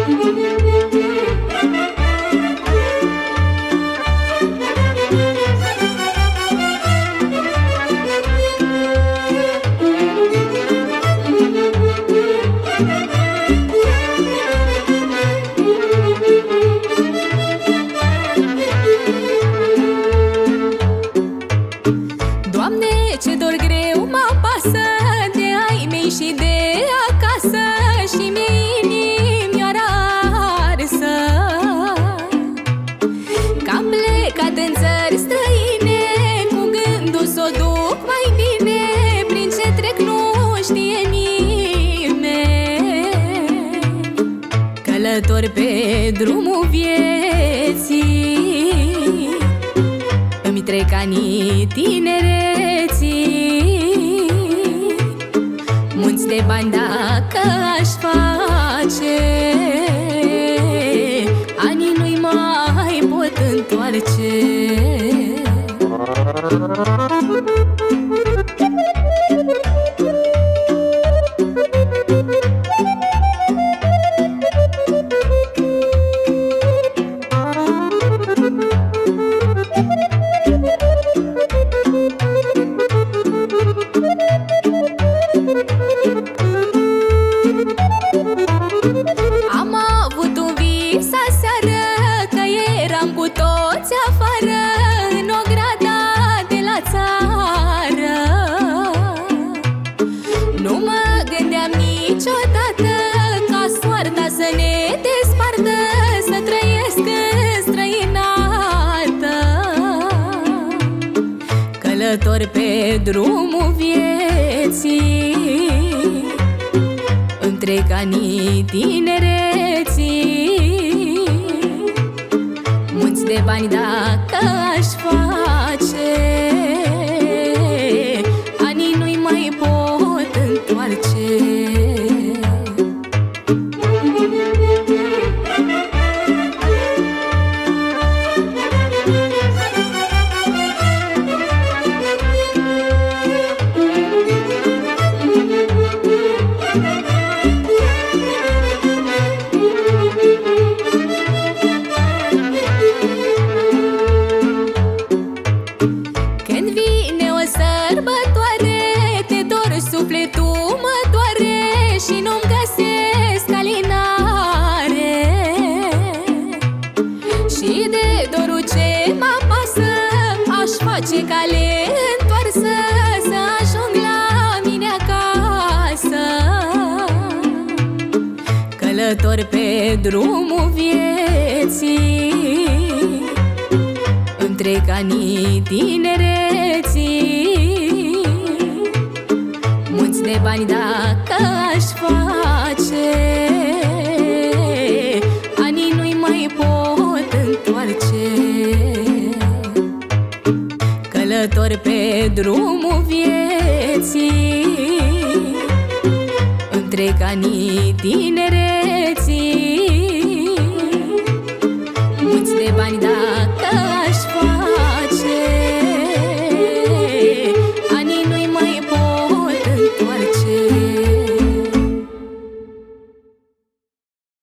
Ce dor greu mă apasă de ai mei și de acasă, și mi-e inimioara arsă. Că-am plecat în țări străine, cu gândul s-o duc mai bine, prin ce trec nu știe nimeni. Călător pe drumul vieții, îmi trec anii tinereții. Munți de bani dacă aș face, anii nu-i mai pot întoarce. Am avut un vis aseară, că eram cu toți afară, în ograda de la țară. Nu mă gândeam niciodată ca soarta să ne despartă, să trăiesc în străinătate. Călător pe drumul vieții, îmi trec anii tinereții. Munți de bani dacă aș face, anii nu-i mai pot întoarce. Când vine o sărbătoare, te dor, sufletul mă doare și nu-mi găsesc alinare. Și de dorul ce mă apasă, aș face cale întoarsă, să ajung la mine acasă. Călător pe drumul vieții, îmi trec anii tinereții. Munți de bani dacă aș face, anii nu-i mai pot întoarce. Călător pe drumul vieții, îmi trec anii tinereții. Munți de bani dacă